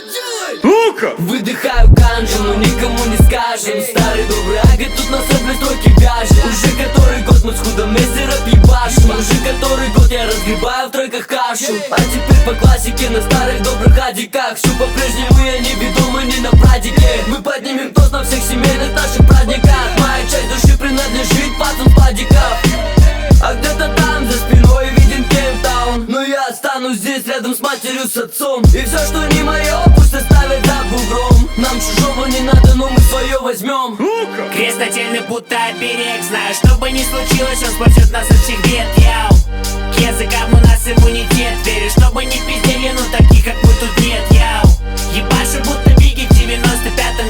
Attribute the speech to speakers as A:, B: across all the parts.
A: Ну-ка!
B: Выдыхаю ганжу, но никому не скажем. Старый добрый агат тут нас одной строки вяжет. Уже который год мы с худом вместе рэп ебашим. Уже который год я разгребаю в тройках кашу. А теперь по классике на старых добрых адиках. Все по-прежнему я не ведомый ни на прадике. Мы поднимем тост на всех семейных наших праздниках. Моя часть души принадлежит пацан с падиков. А где-то там за спиной виден Кейптаун. Но я останусь здесь рядом с матерью, с отцом. И все, что не мое, пусть оставят за бугром. Нам чужого не надо, но мы свое возьмем.
C: Крест нательный будто оберег. Знаю, что бы ни случилось, он спасет нас от всех бед. Яу, к языкам у нас иммунитет. Верю, что бы ни пиздели, но таких как мы тут нет. Яу, ебашу будто биги в 95-м,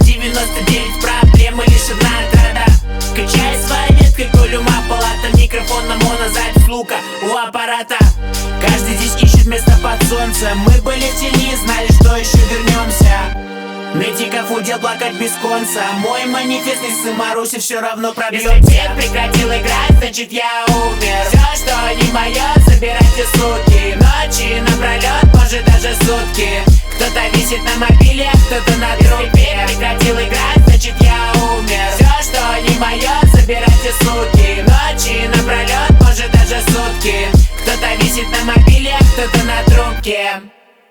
C: 99 проблемы лишь одна отрада. Качай своей веткой, коль ума палата. Микрофон на монозапись лука у аппарата. Каждый здесь ищет место под солнцем. Мы были в тени, знали, что еще вернемся. Нытиков удел плакать без конца. Мой манифест не Самаруси все равно пробьется. Если дед прекратил играть, значит я умер. Все, что не мое, забирайте суки. Ночи напролет, может даже сутки. Кто-то висит на мобиле, кто-то на трубе. Если прекратил играть, значит я умер. Все, что не мое, забирайте суки. Ночи напролет, может даже сутки. Кто-то висит на мобиле, кто-то на трубке.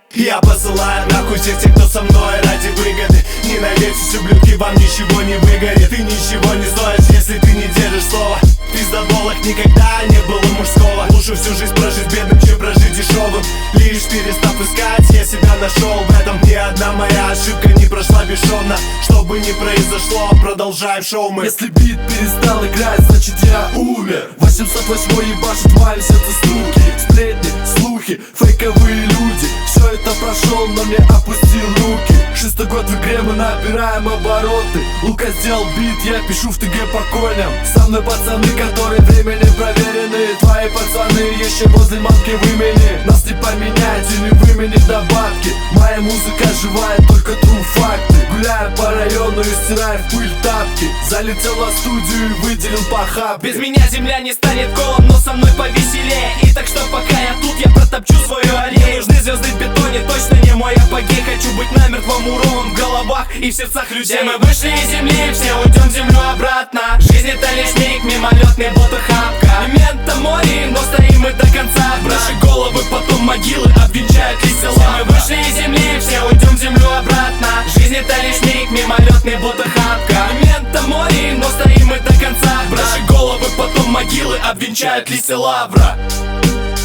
D: Я посылаю нахуй всех тех, кто со мной ради выгоды. Не надейтесь, ублюдки, вам ничего не выгорит. Ты ничего не стоишь, если ты не держишь слова. В пиздоболах никогда не было мужского. Лучше всю жизнь прожить бедным, чем прожить дешевым. Лишь перестав искать, я себя нашел. В этом ни одна моя ошибка не прошла бесшовно. Что бы ни произошло, продолжаем шоу мы.
E: Если бит перестал играть, значит я умер. 808 ебашит в моем сердце стуки. Сплетни, слухи, фейковые люди. Все это прошел, но не опустил руки. 6-й год в игре, мы набираем обороты. Лука сделал бит, я пишу в ТГ по коням. Со мной пацаны, которые временем проверены. Твои пацаны еще возле мамки в имени. Нас не поменять и не выменить на бабки. Моя музыка живая, только true факты. Гуляя по району и стирая в пыль тапки. Залетел на студию и выделил по хабу.
F: Без меня земля не станет колом, но со мной повеселее. И так что пока я тут, я протопчу свою аллею. Мне нужны звезды в бетоне, точно не мой апогей. Хочу быть намертво муровым в головах и в сердцах людей. Все мы вышли из земли, все уйдем в землю обратно. Жизнь это лишь миг, мимолетный будто хапка. Мемента море, но стоим мы до конца. Наши головы потом могилы обвенчают листья. Все мы вышли из земли, все уйдем в землю обратно. Жизнь это лишь миг, мимолетный будто хапка. Мемента море, но стоим мы до конца. Наши головы потом могилы обвенчают листья лавра.